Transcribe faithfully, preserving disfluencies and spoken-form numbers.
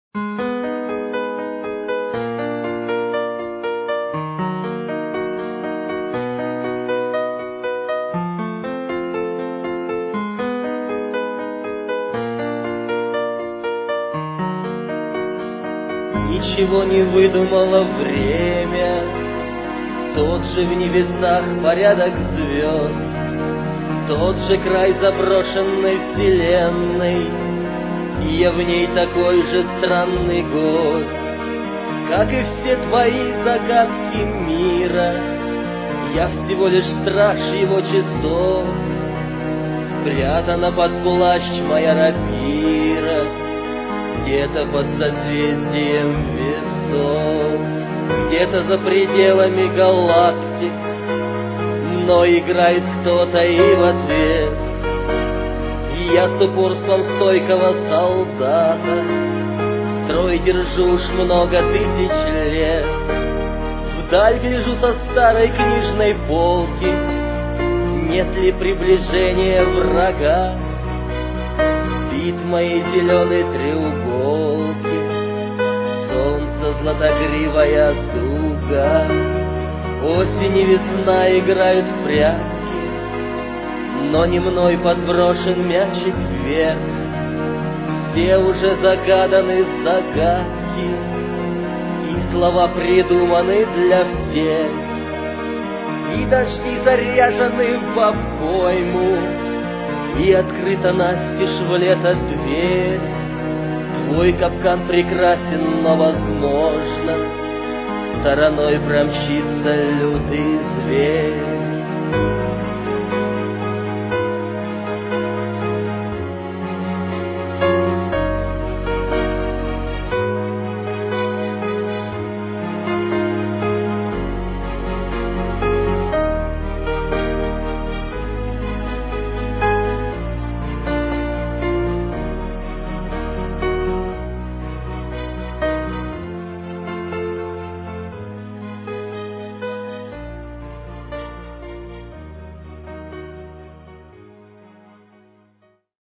Ничего не выдумало время, тот же в небесах порядок звезд, тот же край заброшенной вселенной, и я в ней такой же странный гость. Как и все твои загадки мира, я всего лишь страж его часов. Спрятана под плащ моя рапира, где-то под созвездием весов, где-то за пределами галактик, но играет кто-то и в ответ. И я с упорством стойкого солдата строй держу уж много тысяч лет. Вдаль гляжу со старой книжной полки, нет ли приближения врага. Спит в моей зеленой треуголке солнце златогривая дуга. Осень и весна играют в прятки, но не мной подброшен мячик вверх. Все уже загаданы загадки, и слова придуманы для всех. И дожди заряжены в обойму, и открыта настежь в лето дверь. Твой капкан прекрасен, но, возможно, стороной промчится лютый зверь.